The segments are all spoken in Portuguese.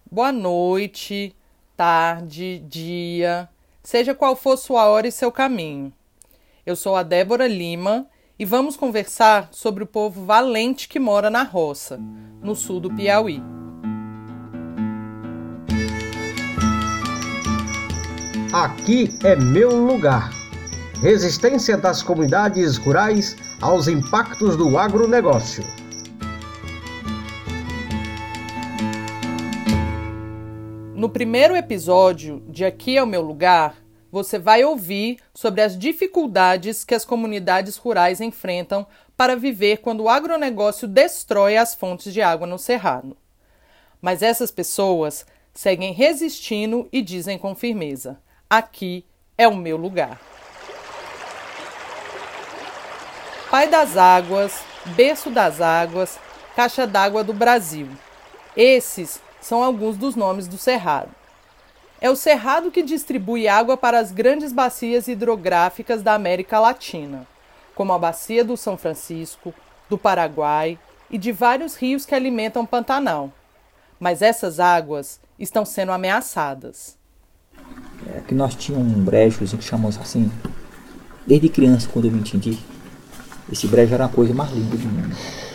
Boa noite, tarde, dia, seja qual for sua hora e seu caminho. Eu sou a Débora Lima e vamos conversar sobre o povo valente que mora na roça, no sul do Piauí. Aqui é meu lugar. Resistência das comunidades rurais aos impactos do agronegócio. No primeiro episódio de Aqui é o Meu Lugar, você vai ouvir sobre as dificuldades que as comunidades rurais enfrentam para viver quando o agronegócio destrói as fontes de água no Cerrado. Mas essas pessoas seguem resistindo e dizem com firmeza: aqui é o meu lugar. Pai das águas, berço das águas, caixa d'água do Brasil. Esses são alguns dos nomes do Cerrado. É o Cerrado que distribui água para as grandes bacias hidrográficas da América Latina, como a Bacia do São Francisco, do Paraguai e de vários rios que alimentam Pantanal. Mas essas águas estão sendo ameaçadas. Que nós tínhamos um brejo que chamamos assim, desde criança, quando eu me entendi. Esse brejo era a coisa mais linda do mundo.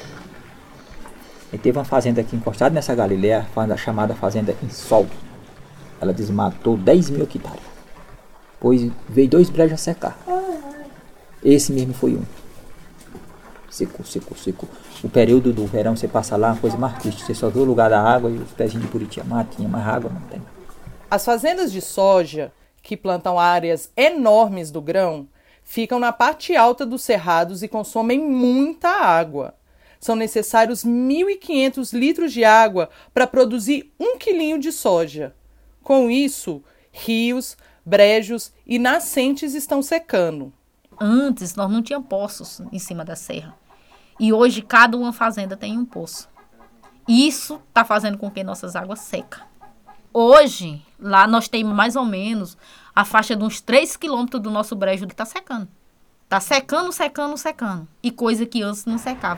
E teve uma fazenda aqui encostada nessa Galileia, chamada Fazenda Insol. Ela desmatou 10 mil hectares. Pois veio 2 brejos a secar. Esse mesmo foi um. Secou. O período do verão, você passa lá, uma coisa mais triste. Você só vê o lugar da água e os pezinhos de Buritiamá, tinha mais água, não tem. As fazendas de soja, que plantam áreas enormes do grão, ficam na parte alta dos cerrados e consomem muita água. São necessários 1.500 litros de água para produzir 1 quilinho de soja. Com isso, rios, brejos e nascentes estão secando. Antes, nós não tínhamos poços em cima da serra. E hoje, cada uma fazenda tem um poço. Isso está fazendo com que nossas águas secam. Hoje, lá nós temos mais ou menos a faixa de uns 3 quilômetros do nosso brejo que está secando. Está secando. E coisa que antes não secava.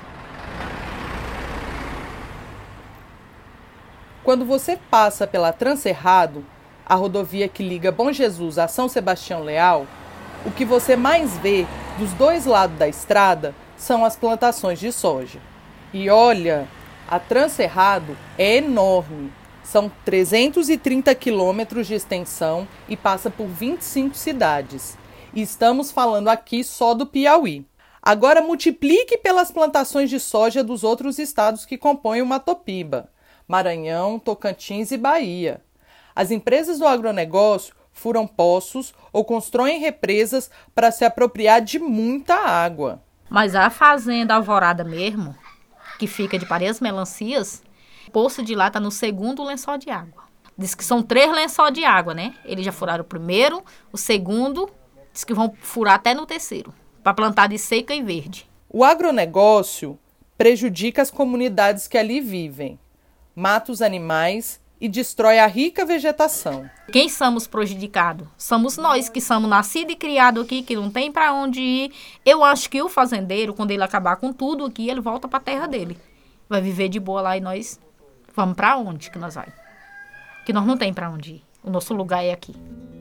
Quando você passa pela Transcerrado, a rodovia que liga Bom Jesus a São Sebastião Leal, o que você mais vê dos dois lados da estrada são as plantações de soja. E olha, a Transcerrado é enorme. São 330 quilômetros de extensão e passa por 25 cidades. E estamos falando aqui só do Piauí. Agora multiplique pelas plantações de soja dos outros estados que compõem o Matopiba: Maranhão, Tocantins e Bahia. As empresas do agronegócio furam poços ou constroem represas para se apropriar de muita água. Mas a fazenda Alvorada mesmo, que fica de Paredes Melancias, o poço de lá está no 2º lençol de água. Diz que são 3 lençóis de água, né? Eles já furaram o primeiro, o segundo, diz que vão furar até no 3º, para plantar de seca e verde. O agronegócio prejudica as comunidades que ali vivem, mata os animais e destrói a rica vegetação. Quem somos prejudicados? Somos nós que somos nascidos e criados aqui, que não tem para onde ir. Eu acho que o fazendeiro, quando ele acabar com tudo aqui, ele volta para a terra dele. Vai viver de boa lá e nós vamos para onde que nós vamos? Que nós não tem para onde ir. O nosso lugar é aqui.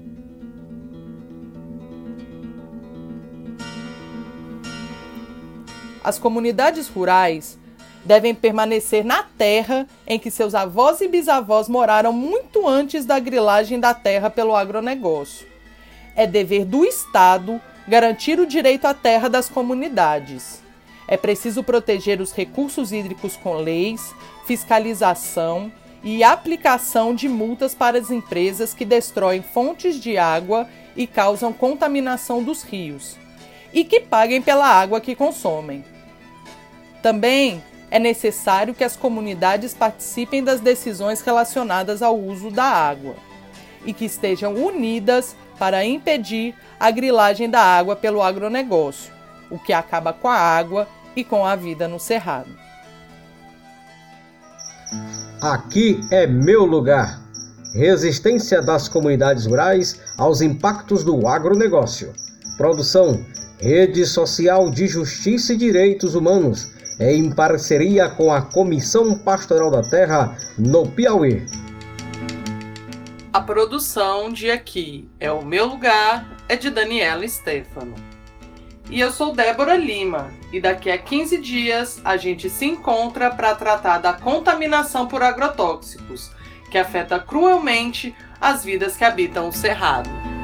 As comunidades rurais devem permanecer na terra em que seus avós e bisavós moraram muito antes da grilagem da terra pelo agronegócio. É dever do Estado garantir o direito à terra das comunidades. É preciso proteger os recursos hídricos com leis, fiscalização e aplicação de multas para as empresas que destroem fontes de água e causam contaminação dos rios, e que paguem pela água que consomem. Também é necessário que as comunidades participem das decisões relacionadas ao uso da água e que estejam unidas para impedir a grilagem da água pelo agronegócio, o que acaba com a água e com a vida no Cerrado. Aqui é meu lugar. Resistência das comunidades rurais aos impactos do agronegócio. Produção: Rede Social de Justiça e Direitos Humanos, em parceria com a Comissão Pastoral da Terra no Piauí. A produção de Aqui é o Meu Lugar é de Daniela Stefano. E eu sou Débora Lima, e daqui a 15 dias a gente se encontra para tratar da contaminação por agrotóxicos, que afeta cruelmente as vidas que habitam o Cerrado.